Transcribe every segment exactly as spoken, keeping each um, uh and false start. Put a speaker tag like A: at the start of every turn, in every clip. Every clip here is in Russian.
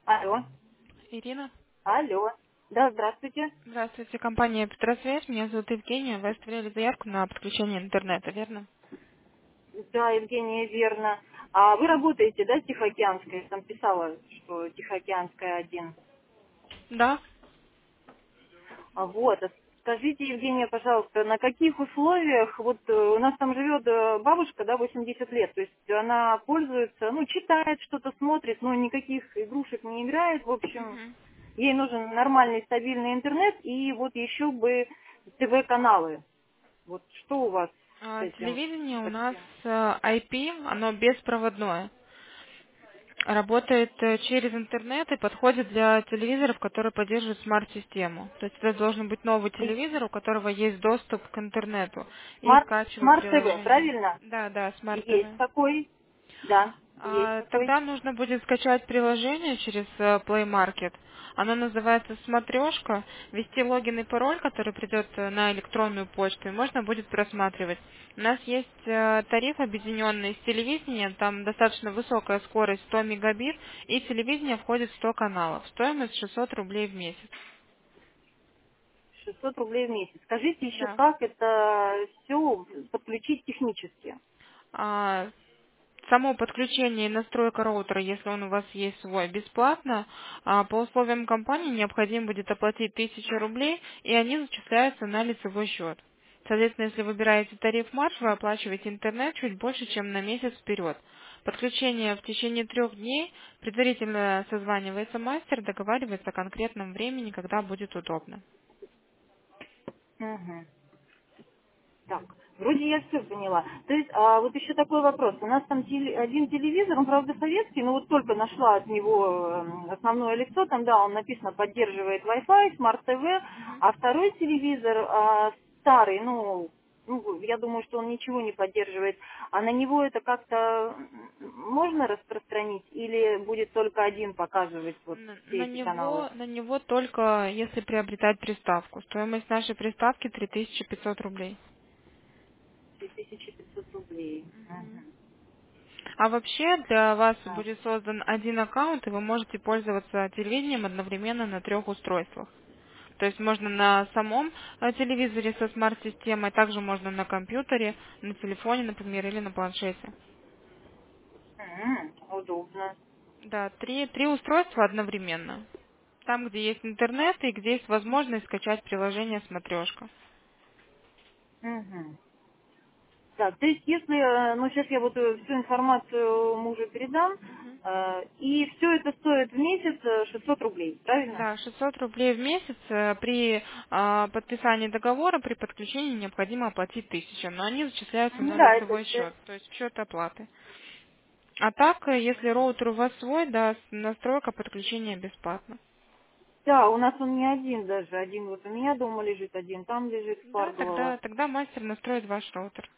A: Алло,
B: Ирина.
A: алло. Да, здравствуйте.
B: Здравствуйте, компания Петросвязь. Меня зовут Евгения. Вы оставляли заявку на подключение интернета, верно?
A: Да, Евгения, верно. А вы работаете, да, с Тихоокеанской? Я там писала, что Тихоокеанская один.
B: Да.
A: А вот, а скажите, Евгения, пожалуйста, на каких условиях, вот э, у нас там живет э, бабушка, да, восемьдесят лет, то есть она пользуется, ну, читает что-то, смотрит, но никаких игрушек не играет, в общем,
B: Мгм.
A: ей нужен нормальный стабильный интернет и вот еще бы ТВ-каналы. Вот что у вас с
B: А,
A: этим
B: телевидение у нас
A: совсем?
B: э, ай пи, оно беспроводное. Работает э, через интернет и подходит для телевизоров, которые поддерживают смарт-систему. То есть это должен быть новый телевизор, у которого есть доступ к интернету и
A: Смарт,
B: скачивать
A: смарт ТВ,
B: приложение.
A: правильно?
B: Да, да, смарт
A: Есть
B: ТВ.
A: такой? Да, есть
B: А,
A: такой.
B: Тогда нужно будет скачать приложение через э, Play Market. Оно называется «Смотрешка», ввести логин и пароль, который придет э, на электронную почту, и можно будет просматривать. У нас есть э, тариф, объединенный с телевидением, там достаточно высокая скорость сто мегабит, и телевидение входит в сто каналов. Стоимость шестьсот рублей в месяц.
A: шестьсот рублей в месяц. Скажите еще,
B: Да.
A: как это все подключить технически?
B: А, Само подключение и настройка роутера, если он у вас есть свой, бесплатно. А по условиям компании необходимо будет оплатить тысячу рублей, и они зачисляются на лицевой счет. Соответственно, если выбираете тариф марш, вы оплачиваете интернет чуть больше, чем на месяц вперед. Подключение в течение трех дней, предварительно созванивается мастер, договаривается о конкретном времени, когда будет удобно.
A: Мгм. Так, вроде я все поняла. То есть, а вот еще такой вопрос. У нас там теле- один телевизор, он, правда, советский, но вот только нашла от него эм, основное лицо, там, да, он написано, поддерживает Wi-Fi, Smart T V, а второй телевизор а, старый, ну, ну, я думаю, что он ничего не поддерживает. А на него это как-то м, можно распространить или будет только один показывать вот
B: На
A: все
B: на
A: эти каналы?
B: него, на него только если приобретать приставку. Стоимость нашей приставки три тысячи пятьсот рублей.
A: три тысячи пятьсот рублей.
B: Мгм.
A: Мгм.
B: А вообще для вас
A: Так.
B: будет создан один аккаунт, и вы можете пользоваться телевидением одновременно на трех устройствах. То есть можно на самом э, телевизоре со смарт-системой, также можно на компьютере, на телефоне, например, или на планшете.
A: М, удобно.
B: Да, три, три устройства одновременно. Там, где есть интернет и где есть возможность скачать приложение «Смотрешка».
A: Мгм. Так, то есть если, э, ну сейчас я вот э, всю информацию мужу передам, э, и все это стоит в месяц э, шестьсот рублей, правильно?
B: Да, шестьсот рублей в месяц. э, При а, подписании договора, при подключении необходимо оплатить тысячу, но они зачисляются
A: Ну
B: на
A: да, это,
B: лицевой
A: это-
B: счет, то есть в счет оплаты. А так, э, если роутер у вас свой, да, с- настройка подключения бесплатна.
A: да, у нас он не один даже, один вот у меня дома лежит, один там лежит в
B: Да, тогда,
A: Парголово.
B: тогда мастер настроит ваш роутер.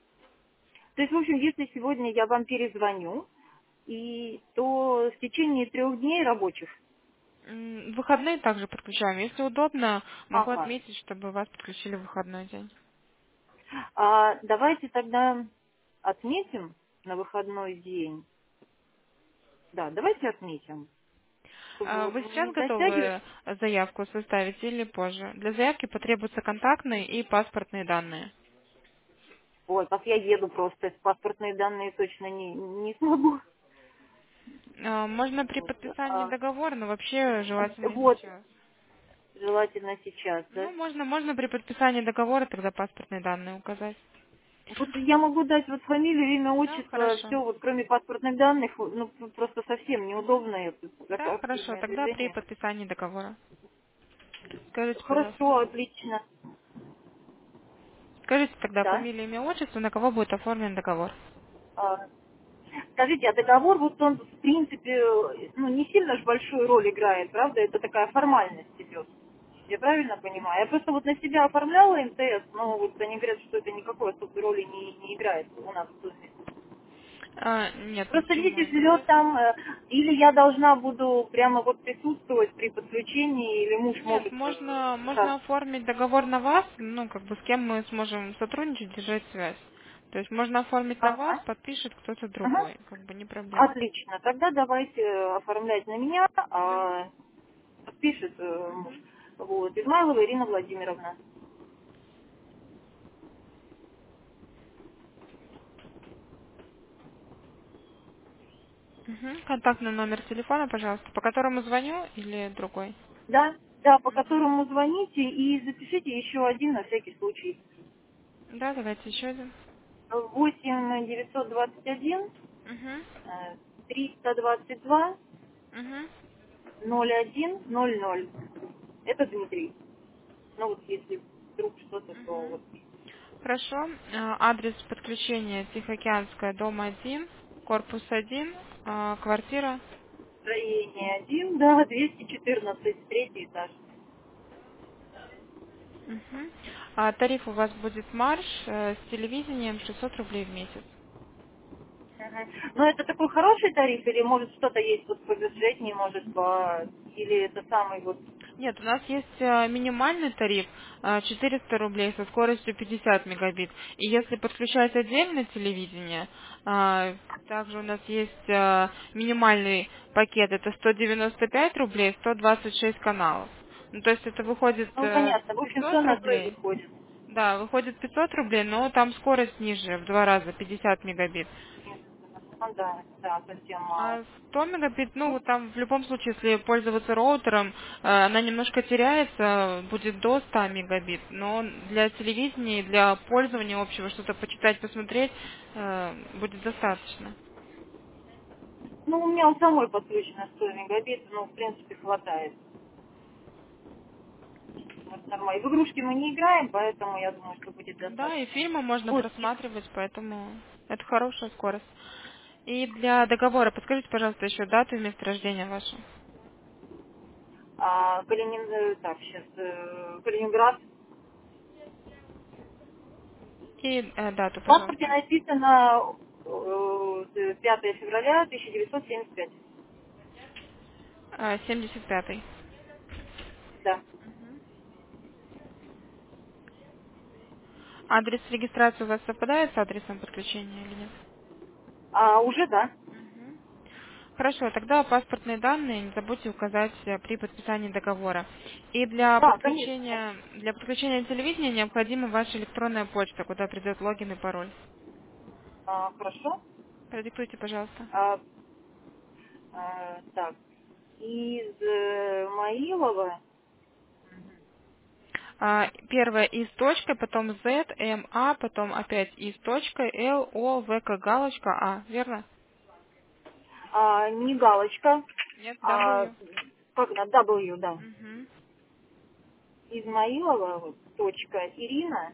A: То есть, в общем, если сегодня я вам перезвоню, и то в течение трех дней рабочих.
B: М, В выходные также подключаем. Если удобно, могу
A: Ага.
B: отметить, чтобы вас подключили в выходной день.
A: А давайте тогда отметим на выходной день. Да, давайте отметим, чтобы
B: А
A: вот
B: Вы
A: не
B: сейчас
A: затягивать.
B: готовы заявку составить или позже? Для заявки потребуются контактные и паспортные данные.
A: Ой, как я еду просто, паспортные данные точно не, не смогу.
B: А, Можно при
A: Вот,
B: подписании
A: а,
B: договора, но вообще желательно
A: вот,
B: сейчас.
A: желательно сейчас, да.
B: Ну, можно, можно при подписании договора тогда паспортные данные указать.
A: Вот я могу дать вот фамилию, имя,
B: Да,
A: отчество,
B: хорошо.
A: все, вот кроме паспортных данных, ну просто совсем неудобно это как
B: Да, хорошо.
A: активное
B: Тогда при
A: движение.
B: подписании договора. Скажите,
A: Хорошо,
B: пожалуйста.
A: отлично.
B: Скажите тогда
A: Да.
B: фамилию, имя, отчество, на кого будет оформлен договор.
A: А, скажите, а договор, вот он в принципе, ну не сильно же большую роль играет, правда? Это такая формальность идет. Я правильно понимаю? Я просто вот на себя оформляла МТС, но вот они говорят, что это никакой особой роли не, не играет у нас в доме.
B: А, нет,
A: Просто
B: почему
A: видите, живет
B: играет?
A: там, э, или я должна буду прямо вот присутствовать при подключении, или муж
B: Нет,
A: может
B: можно,
A: э,
B: можно
A: сразу.
B: оформить договор на вас, ну, как бы с кем мы сможем сотрудничать, держать связь. То есть можно оформить на вас,
A: Ага.
B: подпишет кто-то
A: Ага.
B: другой, как бы не проблема.
A: Отлично. Тогда давайте э, оформлять на меня,
B: Да.
A: а подпишет э, муж.
B: Мгм.
A: Вот. Измайлова Ирина Владимировна.
B: Мгм. Контактный номер телефона, пожалуйста, по которому звоню или другой?
A: Да, да, по
B: Мгм.
A: которому звоните и запишите еще один на всякий случай.
B: Да, давайте еще один.
A: восемь девятьсот двадцать один
B: Угу.
A: э, триста двадцать два
B: Угу.
A: ноль один ноль ноль. Это Дмитрий. Ну вот если вдруг что-то, то
B: Угу.
A: вот
B: Хорошо. А, Адрес подключения Тихоокеанская, дом один, корпус один, а, квартира.
A: строение один, да, двести четырнадцать, третий этаж.
B: Мгм. А тариф у вас будет марш э, с телевидением шестьсот рублей в месяц.
A: Мгм. Но это такой хороший тариф или может что-то есть вот по бюджетнее, может по... Или это самый вот...
B: Нет, у нас есть э, минимальный тариф э, четыреста рублей со скоростью пятьдесят мегабит. И если подключать отдельно телевидение, э, также у нас есть э, минимальный пакет, это сто девяносто пять рублей, сто двадцать шесть каналов. Ну, то есть это выходит
A: Ну
B: э,
A: понятно, в общем, все
B: пятьсот
A: на то и
B: рублей.
A: выходит.
B: Да, выходит пятьсот рублей, но там скорость ниже, в два раза, пятьдесят мегабит.
A: Ну да, да, совсем мало.
B: А сто мегабит, ну,
A: Ну,
B: вот там в любом случае, если пользоваться роутером, э, она немножко теряется, будет до ста мегабит, но для телевидения и для пользования общего, что-то почитать, посмотреть, э, будет достаточно.
A: ну, у меня у самой подключено сто мегабит, ну, в принципе, хватает. Вот нормально. В игрушки мы не играем, поэтому я думаю, что будет
B: Да, и
A: достаточно.
B: фильмы можно
A: Вот,
B: просматривать, поэтому это хорошая скорость. И для договора подскажите, пожалуйста, еще дату и место рождения ваше.
A: а, Калинин... э, так, сейчас, э, Калининград.
B: И э, дату,
A: В паспорте
B: пожалуйста.
A: написано э, пятое февраля тысяча девятьсот семьдесят пять.
B: Э, семьдесят пятый.
A: Да.
B: Адрес регистрации у вас совпадает с адресом подключения или нет?
A: А, уже да.
B: Мгм. Хорошо, тогда паспортные данные не забудьте указать э, при подписании договора. И для
A: Да, конечно,
B: подключения
A: конечно.
B: для подключения телевидения необходима ваша электронная почта, куда придет логин и пароль.
A: А, хорошо.
B: Продиктуйте, пожалуйста.
A: А, а, так, из э, Маилова,
B: А, Первое и с точкой, потом Z, M, A, потом опять и с точкой, L, O, V, K, галочка, А, верно?
A: а, не галочка,
B: Нет,
A: а
B: W.
A: как на W, да.
B: Угу.
A: Измаилова, вот, точка, Ирина,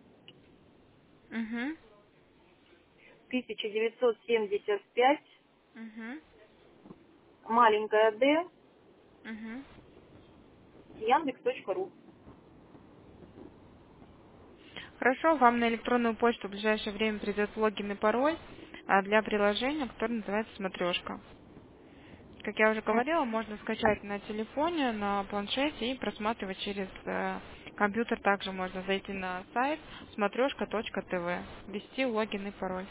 B: Угу.
A: тысяча девятьсот семьдесят пять,
B: Угу.
A: маленькая Д,
B: Угу.
A: яндекс точка ру.
B: Хорошо, вам на электронную почту в ближайшее время придет логин и пароль а, для приложения, которое называется «Смотрешка». Как я уже говорила, можно скачать на телефоне, на планшете и просматривать через э, компьютер. Также можно зайти на сайт смотрешка точка тв, ввести логин и пароль.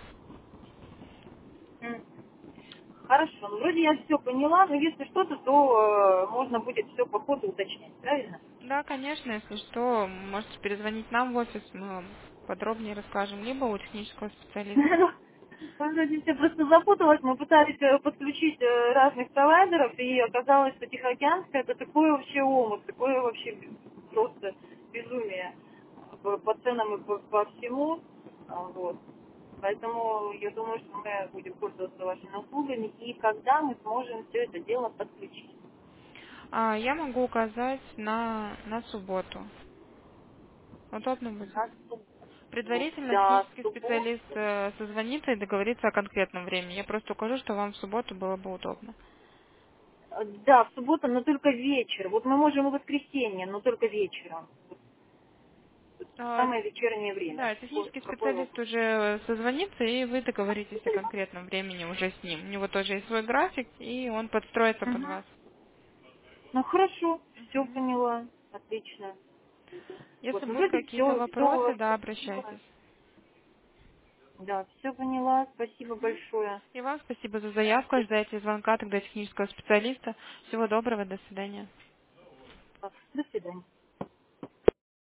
A: М. Хорошо, ну, вроде я все поняла, но если что-то, то э, можно будет все по ходу уточнять, правильно?
B: Да, конечно, если что, можете перезвонить нам в офис, мы вам подробнее расскажем, либо у технического специалиста.
A: Ну, вроде все просто запуталась, мы пытались э, подключить э, разных провайдеров, и оказалось, что Тихоокеанская это такой вообще омут, такое вообще просто безумие по, по ценам и по, по всему. А, Вот. Поэтому я думаю, что мы будем пользоваться вашими услугами, и когда мы сможем все это дело подключить.
B: А, я могу указать на, на субботу. Удобно будет?
A: На субботу.
B: Предварительно
A: Да,
B: технический
A: субботу.
B: специалист э, созвонится и договорится о конкретном времени. Я просто укажу, что вам в субботу было бы удобно.
A: Э, Да, в субботу, но только вечер. Вот мы можем и в воскресенье, но только вечером.
B: А,
A: Самое вечернее время.
B: да,
A: Какой,
B: технический
A: какой у вас?
B: специалист уже созвонится, и вы договоритесь о конкретном времени уже с ним. У него тоже есть свой график, и он подстроится под
A: Мгм.
B: вас.
A: Ну хорошо, все
B: Мгм.
A: поняла. Отлично.
B: Если
A: Вот, ну
B: будут
A: вроде
B: какие-то
A: все,
B: вопросы,
A: все,
B: да, обращайтесь.
A: Да, все поняла. Спасибо большое.
B: И вам спасибо за заявку. Ожидайте звонка тогда технического специалиста. Всего доброго, до свидания.
A: До свидания.